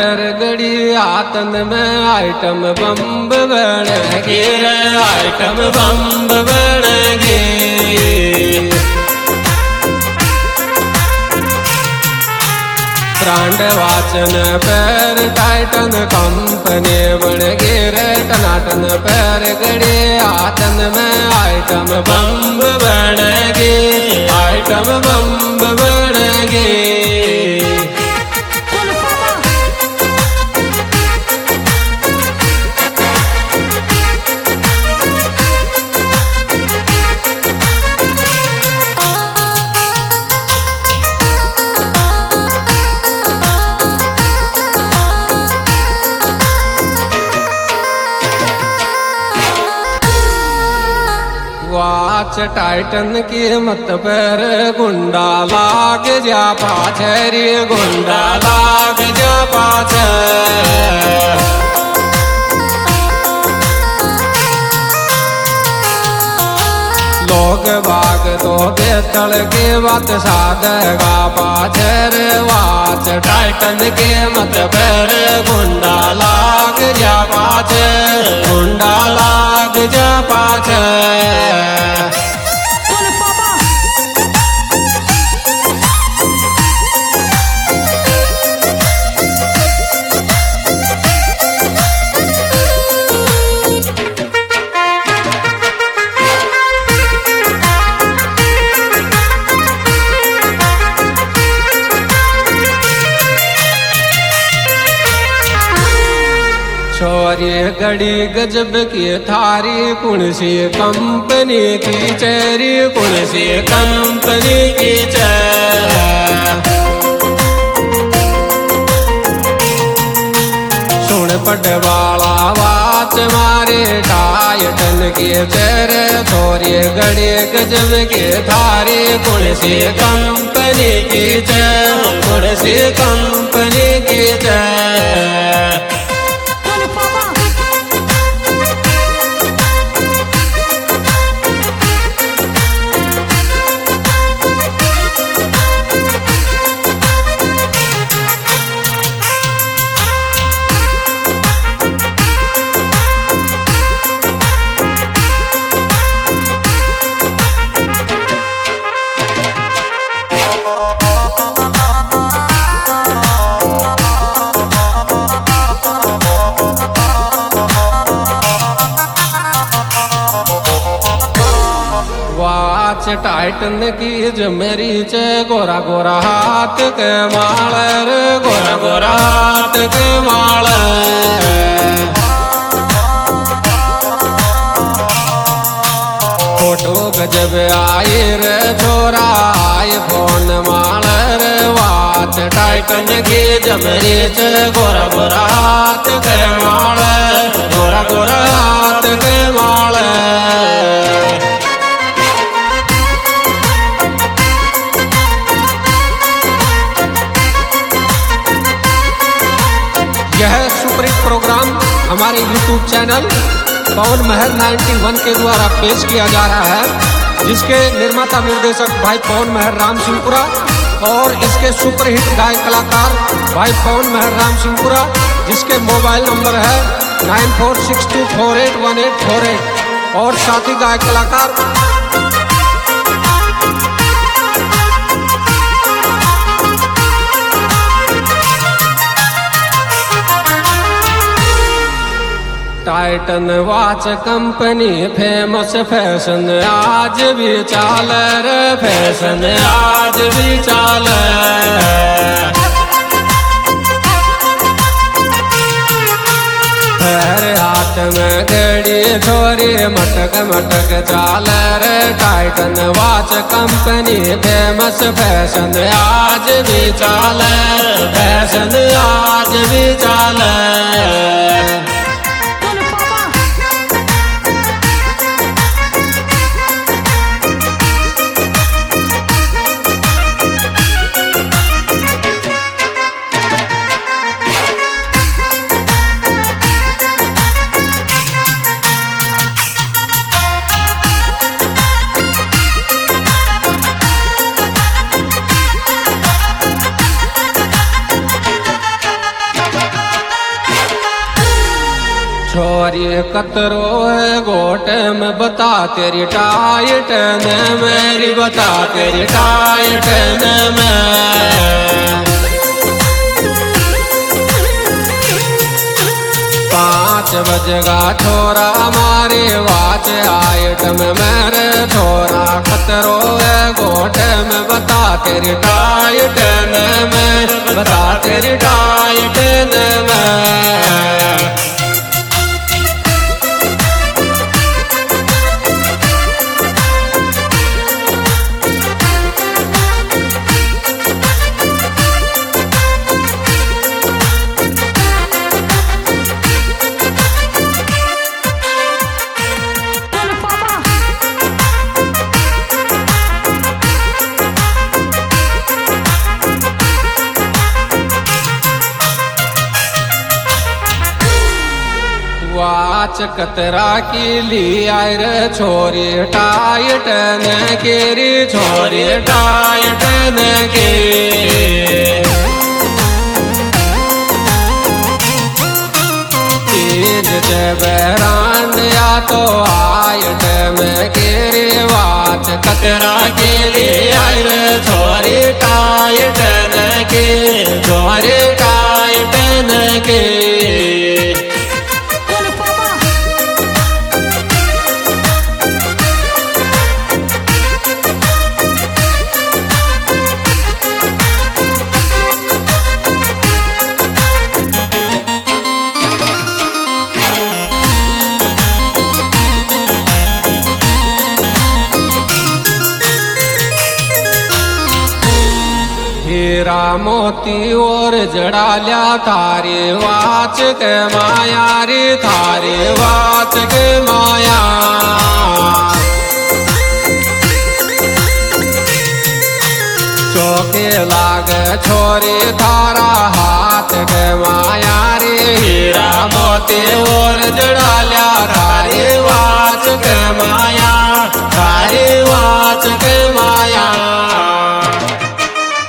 गड़ी आतन में आइटम बम्ब बनेगी रे आइटम बम्ब बनेगी। ब्रांड वाचन पैर टाइटन कंपनी बनेगी रे टनाटन पैर गड़ी आतन में आइटम बम्ब बनेगी आइटम बम्ब बनेगी। वाच टाइटन की मत पर गुंडा लाग जा पाछे रे गुंडा लाग जा पाछे। लोग बाग तो बेतल के बात साधगा पाछे रे वाच टाइटन के मत पर गुंडा लाग जा पाछे गुंडा लाग जा पाछे। छोरी गड़ी गजब की थारी कौन सी कंपनी की चेरी कौन सी कंपनी की सुन पटवाला वाच मारे टाइटन के चेहरे छोरी गड़ी गजब की थारी कौन सी कंपनी की कौन सी कंपनी की वाच टाइटन की जमेरी चे गोरा गोरा हाथ के माल रे गोरा गोरा हाथ के माल। फोटो गजब आई रे छोरा आई फोन माल रे वाच टाइटन की जमेरी चे गोरा गोरा हाथ के माल गोरा गोरा हाथ के माल। यह सुपरहिट प्रोग्राम हमारे YouTube चैनल पवन महर 91 के द्वारा पेश किया जा रहा है, जिसके निर्माता निर्देशक भाई पवन महर राम सिंहपुरा और इसके सुपरहिट गायक कलाकार भाई पवन महर राम सिंहपुरा, जिसके मोबाइल नंबर है 9462481848 और साथी गायक कलाकार Titan watch company famous fashion आज भी चाल रे फैशन आज भी चाल। पैर हाथ में घड़ी छोरी मटक मटक चाल रे Titan watch company famous fashion आज भी चाल फैशन आज भी चाल। छोरी कतरो है गोट में बता तेरी टाइट ने मेरी बता तेरी टाइट ने मैं 5 बजेगा छोरा मारे वाच आइट में मेरे छोरा कतरो है गोट में बता तेरी टाइट ने मैं बता तेरी टाइट ने मैं वाच कतरा की लिया रे छोरी टाइट न केरी छोरी टाइट न के तीज से बहरान या तो आयट में केरी वाच कतरा के लिया रे छोरी टाइट न के छोरी टाइट न के हीरा मोती और जड़ा लिया थारी वाच के माया रे थारी वाच के माया चौके लाग छोरी थारा हाथ के माया रे हीरा मोती और जड़ा लिया